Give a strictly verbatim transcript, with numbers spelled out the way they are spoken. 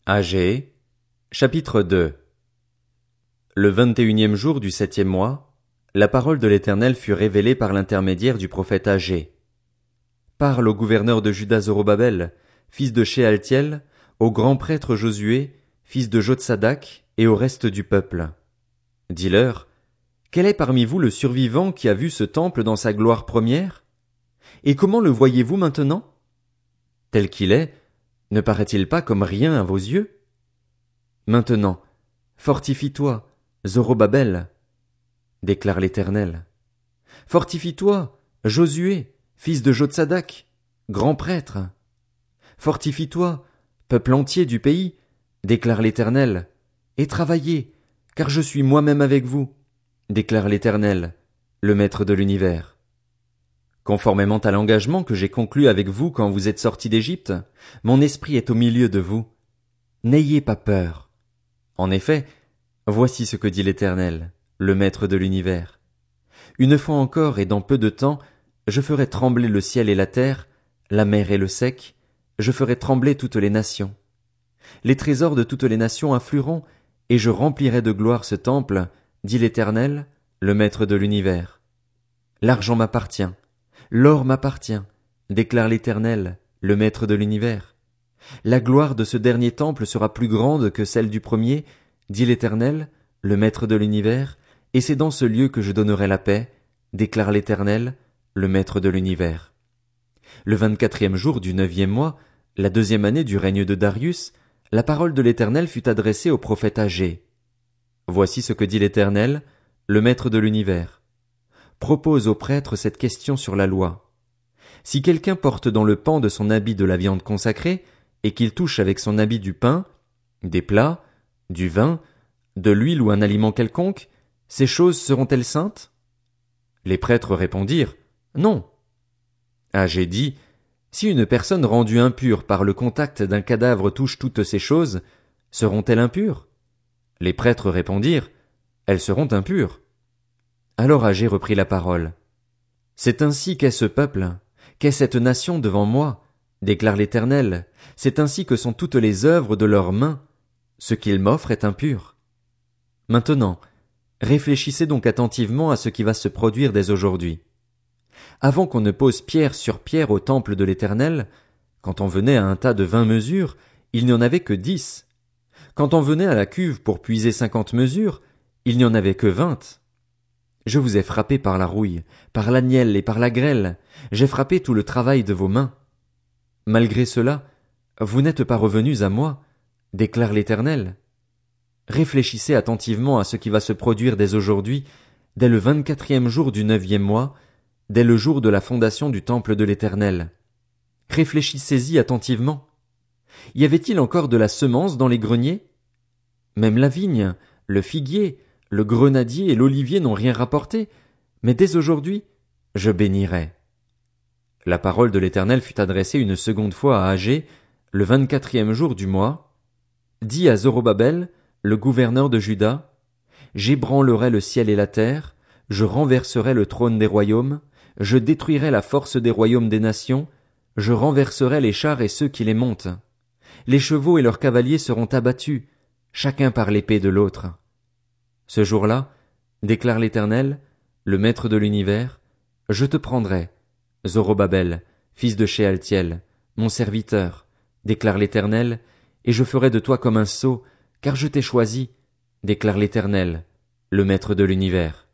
Agé, chapitre deux. Le vingt-et-unième jour du septième mois, la parole de l'Éternel fut révélée par l'intermédiaire du prophète Agé. Parle au gouverneur de Juda Zorobabel, fils de Shealtiel, au grand prêtre Josué, fils de Jotsadak, et au reste du peuple. Dis-leur, quel est parmi vous le survivant qui a vu ce temple dans sa gloire première? Et comment le voyez-vous maintenant? Tel qu'il est, ne paraît-il pas comme rien à vos yeux? Maintenant, fortifie-toi, Zorobabel, déclare l'Éternel. Fortifie-toi, Josué, fils de Jotsadak, grand prêtre. Fortifie-toi, peuple entier du pays, déclare l'Éternel, et travaillez, car je suis moi-même avec vous, déclare l'Éternel, le Maître de l'univers. Conformément à l'engagement que j'ai conclu avec vous quand vous êtes sortis d'Égypte, mon esprit est au milieu de vous. N'ayez pas peur. En effet, voici ce que dit l'Éternel, le Maître de l'univers. Une fois encore et dans peu de temps, je ferai trembler le ciel et la terre, la mer et le sec, je ferai trembler toutes les nations. Les trésors de toutes les nations afflueront, et je remplirai de gloire ce temple, dit l'Éternel, le Maître de l'univers. L'argent m'appartient. L'or m'appartient, déclare l'Éternel, le Maître de l'univers. La gloire de ce dernier temple sera plus grande que celle du premier, dit l'Éternel, le Maître de l'univers, et c'est dans ce lieu que je donnerai la paix, déclare l'Éternel, le Maître de l'univers. Le vingt-quatrième jour du neuvième mois, la deuxième année du règne de Darius, la parole de l'Éternel fut adressée au prophète Agé. Voici ce que dit l'Éternel, le Maître de l'univers. Propose au prêtre cette question sur la loi. Si quelqu'un porte dans le pan de son habit de la viande consacrée, et qu'il touche avec son habit du pain, des plats, du vin, de l'huile ou un aliment quelconque, ces choses seront-elles saintes? Les prêtres répondirent, non. Agé dit, si une personne rendue impure par le contact d'un cadavre touche toutes ces choses, seront-elles impures? Les prêtres répondirent, elles seront impures. Alors Agé reprit la parole. C'est ainsi qu'est ce peuple, qu'est cette nation devant moi, déclare l'Éternel, c'est ainsi que sont toutes les œuvres de leurs mains, ce qu'ils m'offrent est impur. Maintenant, réfléchissez donc attentivement à ce qui va se produire dès aujourd'hui. Avant qu'on ne pose pierre sur pierre au temple de l'Éternel, quand on venait à un tas de vingt mesures, il n'y en avait que dix. Quand on venait à la cuve pour puiser cinquante mesures, il n'y en avait que vingt. Je vous ai frappé par la rouille, par l'agnelle et par la grêle, j'ai frappé tout le travail de vos mains. Malgré cela, vous n'êtes pas revenus à moi, déclare l'Éternel. Réfléchissez attentivement à ce qui va se produire dès aujourd'hui, dès le vingt-quatrième jour du neuvième mois, dès le jour de la fondation du temple de l'Éternel. Réfléchissez-y attentivement. Y avait-il encore de la semence dans les greniers? Même la vigne, le figuier, le grenadier et l'olivier n'ont rien rapporté, mais dès aujourd'hui, je bénirai. La parole de l'Éternel fut adressée une seconde fois à Agé, le vingt-quatrième jour du mois. Dis à Zorobabel, le gouverneur de Juda, j'ébranlerai le ciel et la terre, je renverserai le trône des royaumes, je détruirai la force des royaumes des nations, je renverserai les chars et ceux qui les montent. Les chevaux et leurs cavaliers seront abattus, chacun par l'épée de l'autre. Ce jour-là, déclare l'Éternel, le Maître de l'univers, je te prendrai, Zorobabel, fils de Shealtiel, mon serviteur, déclare l'Éternel, et je ferai de toi comme un sceau, car je t'ai choisi, déclare l'Éternel, le Maître de l'univers.